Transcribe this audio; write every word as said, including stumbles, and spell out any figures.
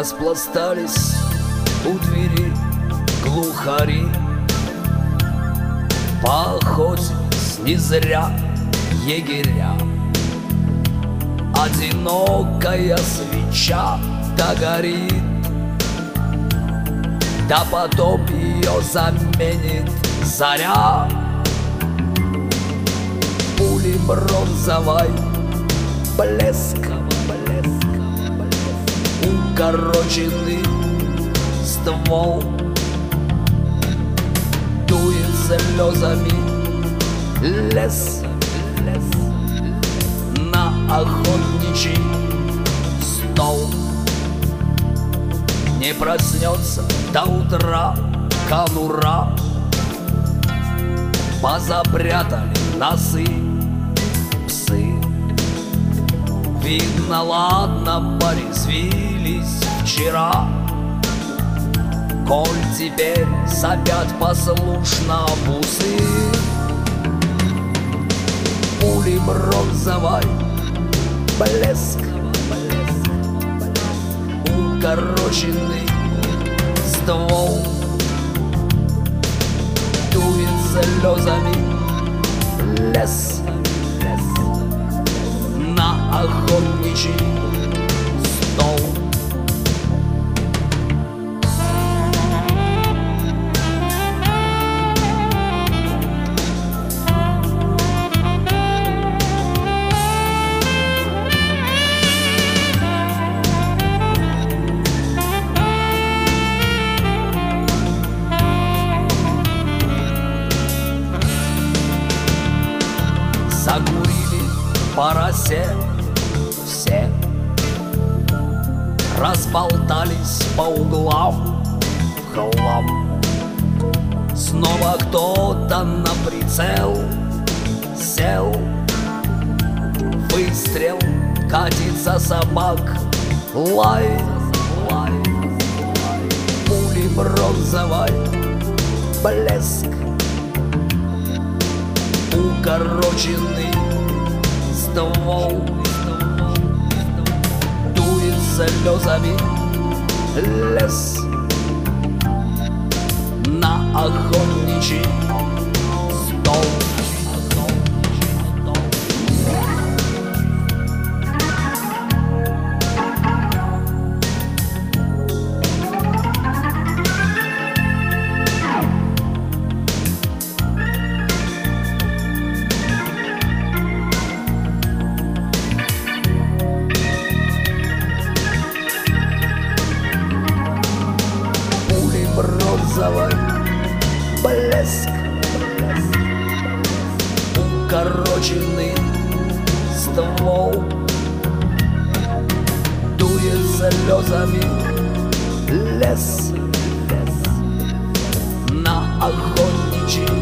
Распластались у двери глухари, поохотились не зря егеря. Одинокая свеча догорит, да потом ее заменит заря. Пули бронзовой блеск, укороченный ствол дует слезами лес, лес на охотничий стол. Не проснется до утра конура, позапрятали носы псы. Видно, ладно, порезвились вчера, коль теперь сопят послушно бусы. Пули бронзовой блеск, укороченный ствол дует слезами лес, на охотничий стол. Закурили по росе все, разболтались по углам в хлам. Снова кто-то на прицел сел, выстрел, катится собак лай, лай. Пули бронзовой блеск, укороченный ствол дует слезами лес, на охотничий стол. Бронзовый блеск, укороченный ствол дует слезами лес, лес на охотничий